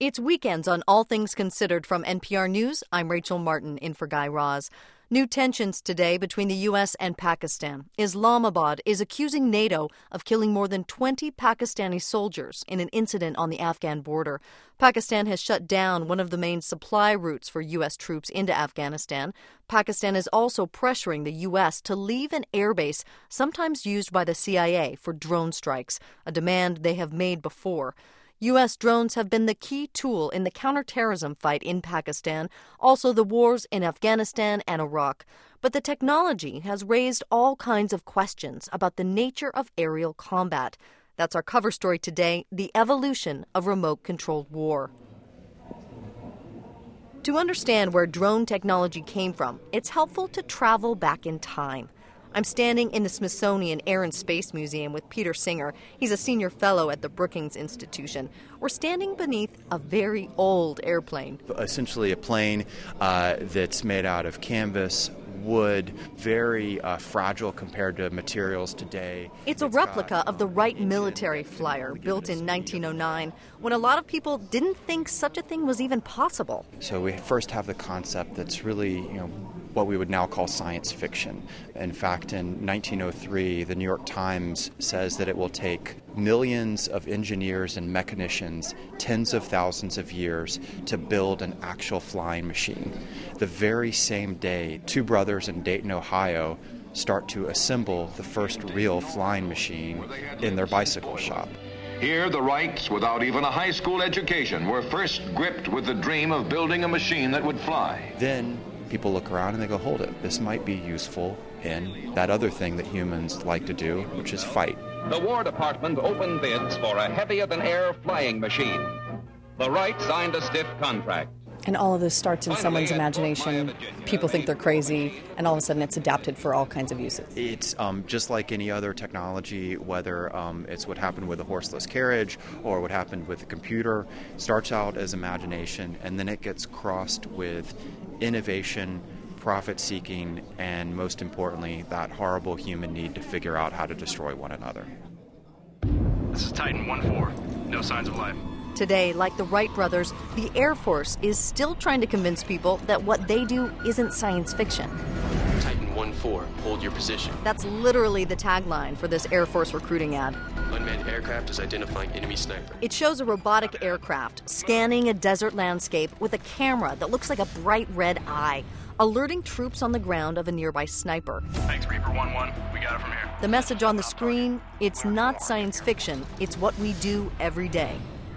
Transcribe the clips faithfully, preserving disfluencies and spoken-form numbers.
It's weekends on All Things Considered from N P R News. I'm Rachel Martin, in for Guy Raz. New tensions today between the U S and Pakistan. Islamabad is accusing NATO of killing more than twenty Pakistani soldiers in an incident on the Afghan border. Pakistan has shut down one of the main supply routes for U S troops into Afghanistan. Pakistan is also pressuring the U S to leave an airbase sometimes used by the C I A for drone strikes, a demand they have made before. U S drones have been the key tool in the counterterrorism fight in Pakistan, also the wars in Afghanistan and Iraq. But the technology has raised all kinds of questions about the nature of aerial combat. That's our cover story today, the evolution of remote-controlled war. To understand where drone technology came from, it's helpful to travel back in time. I'm standing in the Smithsonian Air and Space Museum with Peter Singer. He's a senior fellow at the Brookings Institution. We're standing beneath a very old airplane. Essentially a plane uh, that's made out of canvas, wood, very uh, fragile compared to materials today. It's a replica of the Wright military flyer built in nineteen oh nine, when a lot of people didn't think such a thing was even possible. So we first have the concept that's really, you know, what we would now call science fiction. In fact, in nineteen oh three, the New York Times says that it will take millions of engineers and mechanicians tens of thousands of years to build an actual flying machine. The very same day, two brothers in Dayton, Ohio, start to assemble the first real flying machine in their bicycle shop. Here, the Wrights, without even a high school education, were first gripped with the dream of building a machine that would fly. Then people look around and they go, hold it, this might be useful in that other thing that humans like to do, which is fight. The War Department opened bids for a heavier-than-air flying machine. The Wrights signed a stiff contract. And all of this starts in someone's imagination. People think they're crazy, and all of a sudden it's adapted for all kinds of uses. It's um, just like any other technology, whether um, it's what happened with a horseless carriage or what happened with a computer, starts out as imagination, and then it gets crossed with innovation, profit-seeking, and most importantly, that horrible human need to figure out how to destroy one another. This is Titan one four. No signs of life. Today, like the Wright brothers, the Air Force is still trying to convince people that what they do isn't science fiction. Titan one four, hold your position. That's literally the tagline for this Air Force recruiting ad. Unmanned aircraft is identifying enemy sniper. It shows a robotic aircraft scanning a desert landscape with a camera that looks like a bright red eye, alerting troops on the ground of a nearby sniper. Thanks, Reaper one one. We got it from here. The message on the screen, it's not science fiction, it's what we do every day.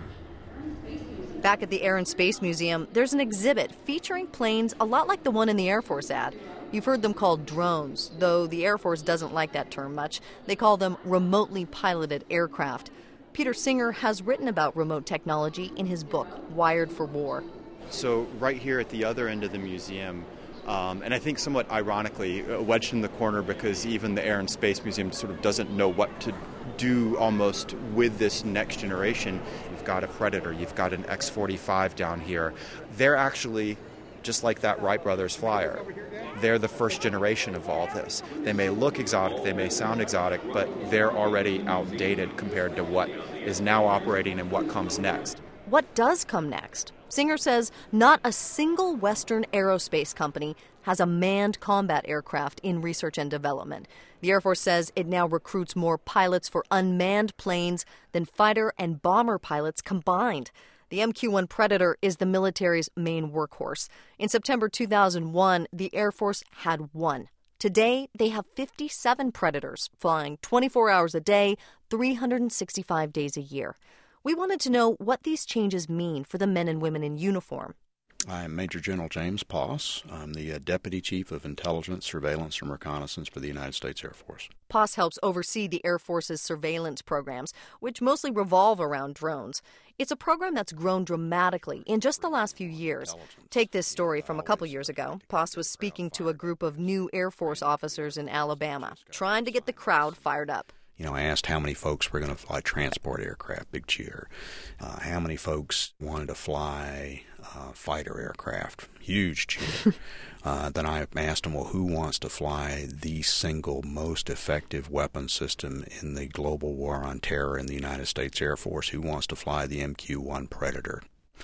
Back at the Air and Space Museum, there's an exhibit featuring planes a lot like the one in the Air Force ad. You've heard them called drones, though the Air Force doesn't like that term much. They call them remotely piloted aircraft. Peter Singer has written about remote technology in his book, Wired for War. So right here at the other end of the museum, um, and I think somewhat ironically, uh, wedged in the corner because even the Air and Space Museum sort of doesn't know what to do almost with this next generation. You've got a Predator, you've got an X forty-five down here. They're actually just like that Wright brothers flyer. They're the first generation of all this. They may look exotic, they may sound exotic, but they're already outdated compared to what is now operating and what comes next. What does come next? Singer says not a single Western aerospace company has a manned combat aircraft in research and development. The Air Force says it now recruits more pilots for unmanned planes than fighter and bomber pilots combined. The M Q one Predator is the military's main workhorse. In September two thousand one, the Air Force had one. Today, they have fifty-seven Predators flying twenty-four hours a day, three hundred sixty-five days a year. We wanted to know what these changes mean for the men and women in uniform. I'm Major General James Poss. I'm the uh, Deputy Chief of Intelligence, Surveillance, and Reconnaissance for the United States Air Force. Poss helps oversee the Air Force's surveillance programs, which mostly revolve around drones. It's a program that's grown dramatically in just the last few years. Take this story from a couple years ago. Poss was speaking to a group of new Air Force officers in Alabama, trying to get the crowd fired up. You know, I asked how many folks were going to fly transport aircraft, big cheer. Uh, how many folks wanted to fly uh, fighter aircraft, huge cheer. uh, then I asked them, well, who wants to fly the single most effective weapon system in the global war on terror in the United States Air Force? Who wants to fly the M Q one Predator?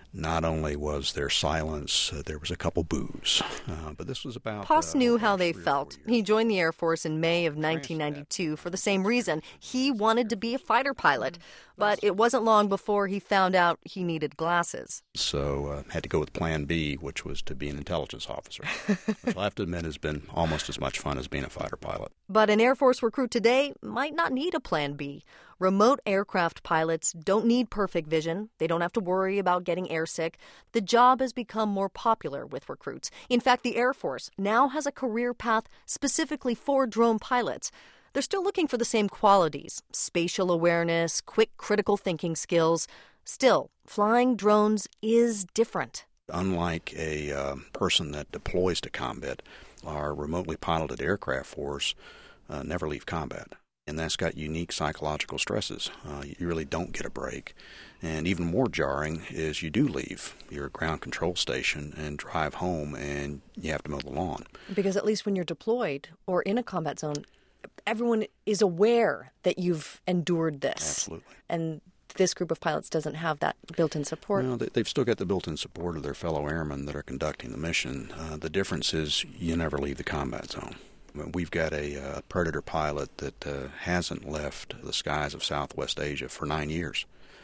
Not only was there silence, uh, there was a couple boos. Uh, but this was about... Poss uh, knew how they three or felt. four He years. joined the Air Force in May of nineteen ninety-two for the same reason. He wanted to be a fighter pilot. But it wasn't long before he found out he needed glasses. So uh, had to go with Plan B, which was to be an intelligence officer, which I have to admit has been almost as much fun as being a fighter pilot. But an Air Force recruit today might not need a Plan B. Remote aircraft pilots don't need perfect vision. They don't have to worry about getting airsick. The job has become more popular with recruits. In fact, the Air Force now has a career path specifically for drone pilots. They're still looking for the same qualities: spatial awareness, quick critical thinking skills. Still, flying drones is different. Unlike a uh, person that deploys to combat, our remotely piloted aircraft force uh, never leave combat. And that's got unique psychological stresses. Uh, you really don't get a break. And even more jarring is you do leave your ground control station and drive home, and you have to mow the lawn. Because at least when you're deployed or in a combat zone, everyone is aware that you've endured this. Absolutely. And this group of pilots doesn't have that built-in support. No, they've still got the built-in support of their fellow airmen that are conducting the mission. Uh, the difference is you never leave the combat zone. We've got a uh, Predator pilot that uh, hasn't left the skies of Southwest Asia for nine years.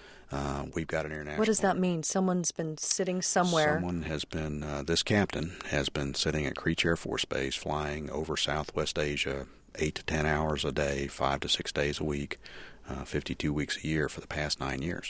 Uh, we've got an international... What does that mean? Someone's been sitting somewhere? Someone has been, uh, this captain has been sitting at Creech Air Force Base flying over Southwest Asia eight to ten hours a day, five to six days a week, uh, fifty-two weeks a year for the past nine years.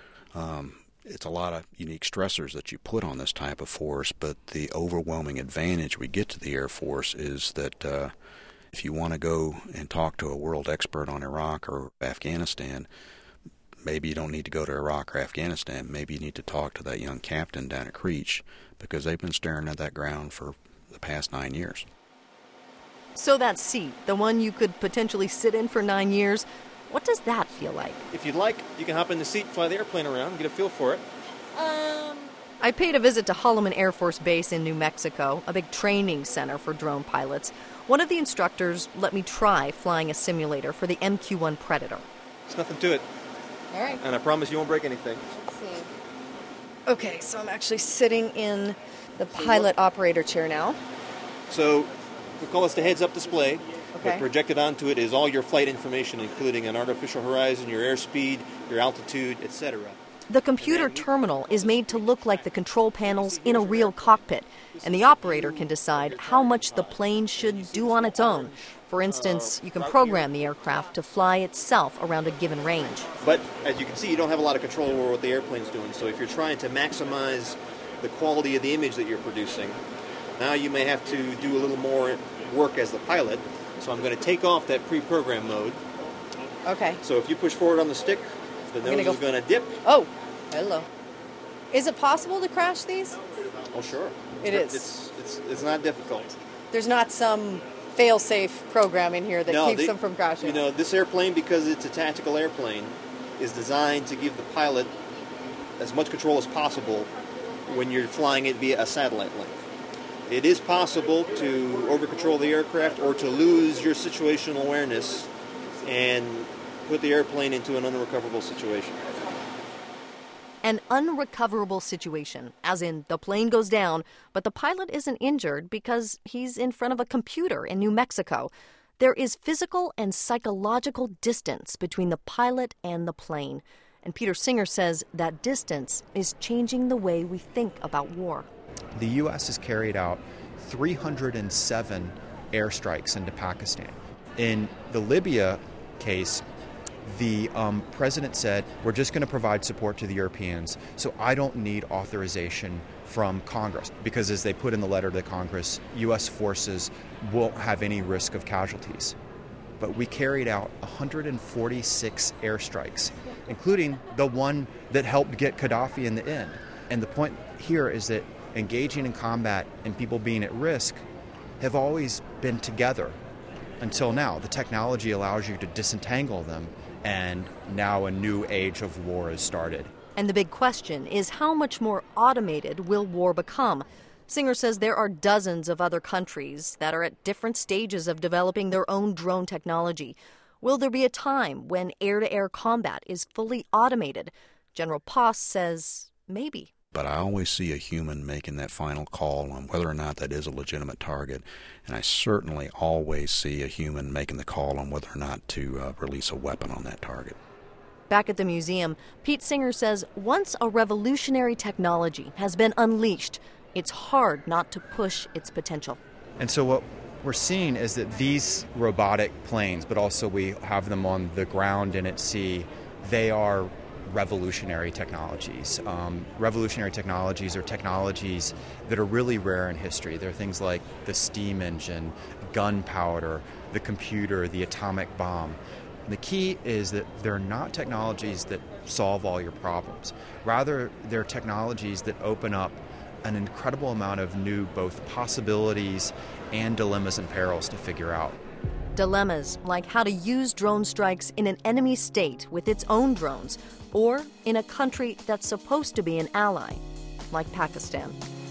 Um, It's a lot of unique stressors that you put on this type of force, but the overwhelming advantage we get to the Air Force is that uh, if you want to go and talk to a world expert on Iraq or Afghanistan, maybe you don't need to go to Iraq or Afghanistan. Maybe you need to talk to that young captain down at Creech, because they've been staring at that ground for the past nine years. So that seat, the one you could potentially sit in for nine years, what does that feel like? If you'd like, you can hop in the seat, fly the airplane around, get a feel for it. Um, I paid a visit to Holloman Air Force Base in New Mexico, a big training center for drone pilots. One of the instructors let me try flying a simulator for the M Q one Predator. There's nothing to it. All right. And I promise you won't break anything. Let's see. Okay, so I'm actually sitting in the pilot operator chair now. So we call this the heads-up display. Okay. What projected onto it is all your flight information, including an artificial horizon, your airspeed, your altitude, et cetera. The computer terminal is made to look like the control panels in a real cockpit, and the operator can decide how much the plane should do on its own. For instance, you can program the aircraft to fly itself around a given range. But as you can see, you don't have a lot of control over what the airplane's doing. So if you're trying to maximize the quality of the image that you're producing, now you may have to do a little more work as the pilot. So I'm going to take off that pre-program mode. Okay. So if you push forward on the stick, the I'm gonna nose go is going to dip. Oh, hello. Is it possible to crash these? Oh, sure. It is. It's, it's, it's not difficult. There's not some fail-safe program in here that no, keeps they, them from crashing. You know, this airplane, because it's a tactical airplane, is designed to give the pilot as much control as possible when you're flying it via a satellite link. It is possible to over-control the aircraft or to lose your situational awareness and put the airplane into an unrecoverable situation. An unrecoverable situation, as in the plane goes down, but the pilot isn't injured because he's in front of a computer in New Mexico. There is physical and psychological distance between the pilot and the plane. And Peter Singer says that distance is changing the way we think about war. The U S has carried out three hundred seven airstrikes into Pakistan. In the Libya case, the um, president said, we're just going to provide support to the Europeans, so I don't need authorization from Congress, because as they put in the letter to Congress, U S forces won't have any risk of casualties. But we carried out one hundred forty-six airstrikes, including the one that helped get Gaddafi in the end. And the point here is that engaging in combat and people being at risk have always been together until now. The technology allows you to disentangle them, and now a new age of war has started. And the big question is, how much more automated will war become? Singer says there are dozens of other countries that are at different stages of developing their own drone technology. Will there be a time when air-to-air combat is fully automated? General Poss says maybe. But I always see a human making that final call on whether or not that is a legitimate target, and I certainly always see a human making the call on whether or not to uh, release a weapon on that target. Back at the museum, Pete Singer says once a revolutionary technology has been unleashed, it's hard not to push its potential. And so what we're seeing is that these robotic planes, but also we have them on the ground and at sea, they are revolutionary technologies. Um, revolutionary technologies are technologies that are really rare in history. They're things like the steam engine, gunpowder, the computer, the atomic bomb. The key is that they're not technologies that solve all your problems. Rather, they're technologies that open up an incredible amount of new both possibilities and dilemmas and perils to figure out. Dilemmas like how to use drone strikes in an enemy state with its own drones, or in a country that's supposed to be an ally, like Pakistan.